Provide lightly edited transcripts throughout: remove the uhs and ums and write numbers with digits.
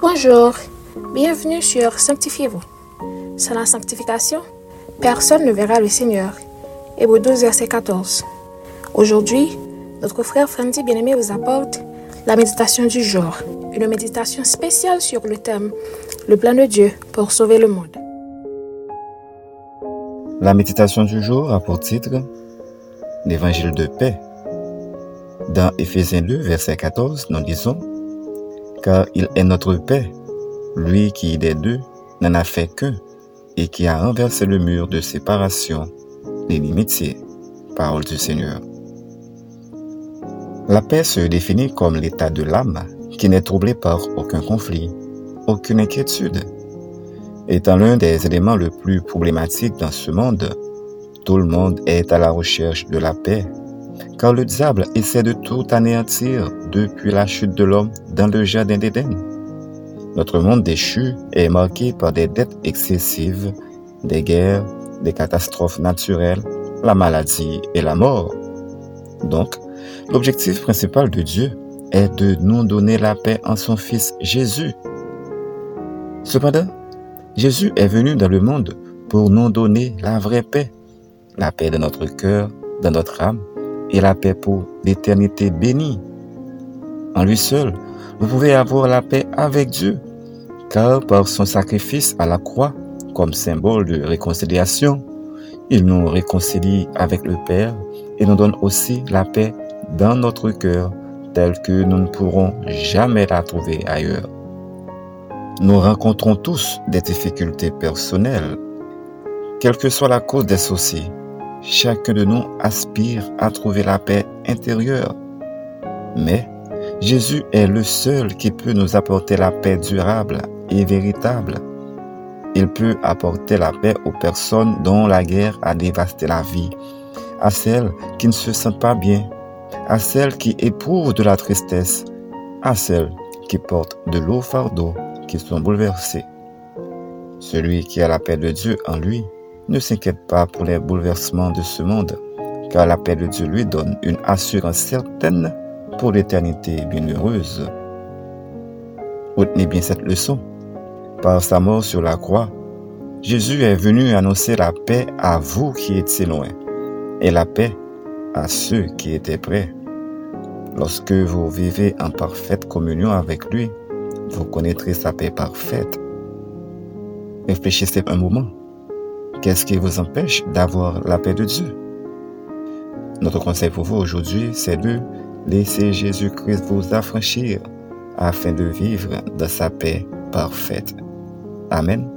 Bonjour, bienvenue sur Sanctifiez-vous. Sans la sanctification, personne ne verra le Seigneur. Hébreux 12, verset 14. Aujourd'hui, notre frère Frandy Bien-Aimé vous apporte la méditation du jour, une méditation spéciale sur le thème « Le plan de Dieu pour sauver le monde ». La méditation du jour a pour titre « L'évangile de paix ». Dans Éphésiens 2, verset 14, nous disons « Car il est notre paix, lui qui des deux n'en a fait qu'un et qui a renversé le mur de séparation, l'inimitié. » Parole du Seigneur. La paix se définit comme l'état de l'âme qui n'est troublé par aucun conflit, aucune inquiétude. Étant l'un des éléments le plus problématiques dans ce monde, tout le monde est à la recherche de la paix, car le diable essaie de tout anéantir depuis la chute de l'homme dans le jardin d'Éden. Notre monde déchu est marqué par des dettes excessives, des guerres, des catastrophes naturelles, la maladie et la mort. Donc, l'objectif principal de Dieu est de nous donner la paix en son Fils Jésus. Cependant, Jésus est venu dans le monde pour nous donner la vraie paix de notre cœur, dans notre âme, et la paix pour l'éternité bénie. En lui seul, vous pouvez avoir la paix avec Dieu, car par son sacrifice à la croix, comme symbole de réconciliation, il nous réconcilie avec le Père et nous donne aussi la paix dans notre cœur, telle que nous ne pourrons jamais la trouver ailleurs. Nous rencontrons tous des difficultés personnelles. Quelle que soit la cause des soucis, chacun de nous aspire à trouver la paix intérieure. Mais Jésus est le seul qui peut nous apporter la paix durable et véritable. Il peut apporter la paix aux personnes dont la guerre a dévasté la vie, à celles qui ne se sentent pas bien, à celles qui éprouvent de la tristesse, à celles qui portent de lourds fardeaux, qui sont bouleversés. Celui qui a la paix de Dieu en lui ne s'inquiète pas pour les bouleversements de ce monde, car la paix de Dieu lui donne une assurance certaine pour l'éternité bienheureuse. Retenez bien cette leçon. Par sa mort sur la croix, Jésus est venu annoncer la paix à vous qui étiez loin, et la paix à ceux qui étaient près. Lorsque vous vivez en parfaite communion avec lui, vous connaîtrez sa paix parfaite. Réfléchissez un moment. Qu'est-ce qui vous empêche d'avoir la paix de Dieu? Notre conseil pour vous aujourd'hui, c'est de laisser Jésus-Christ vous affranchir afin de vivre dans sa paix parfaite. Amen.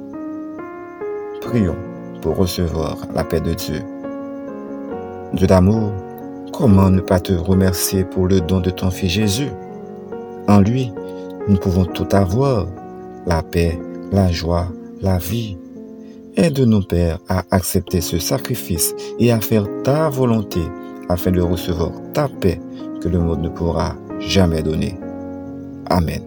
Prions pour recevoir la paix de Dieu. Dieu d'amour, comment ne pas te remercier pour le don de ton Fils Jésus? En lui, nous pouvons tout avoir, la paix, la joie, la vie. Aide-nous, Père, à accepter ce sacrifice et à faire ta volonté afin de recevoir ta paix que le monde ne pourra jamais donner. Amen.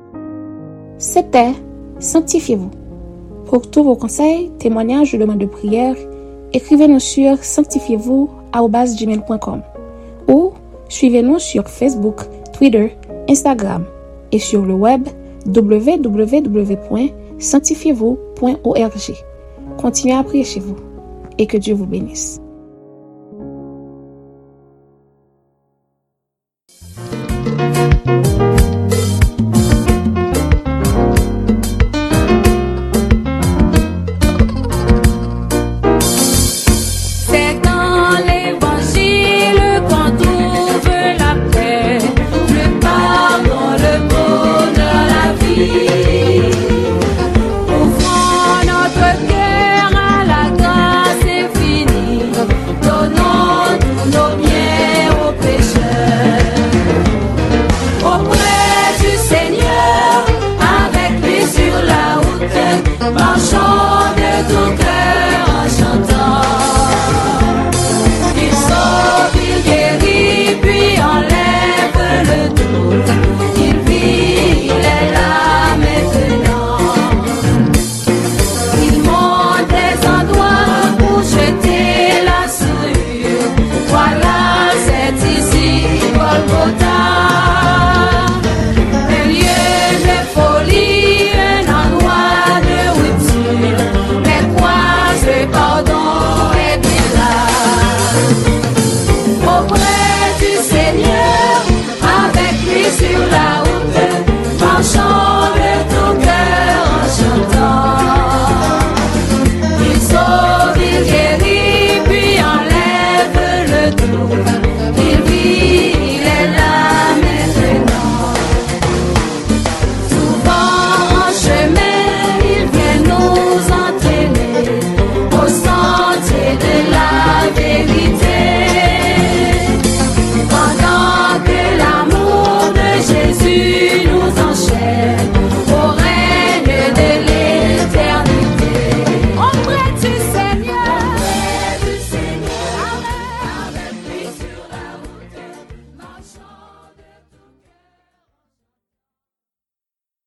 C'était Sanctifiez-vous. Pour tous vos conseils, témoignages ou demandes de prière, écrivez-nous sur sanctifiez-vous@gmail.com ou suivez-nous sur Facebook, Twitter, Instagram et sur le web www.sanctifiez-vous.org. Continuez à prier chez vous et que Dieu vous bénisse.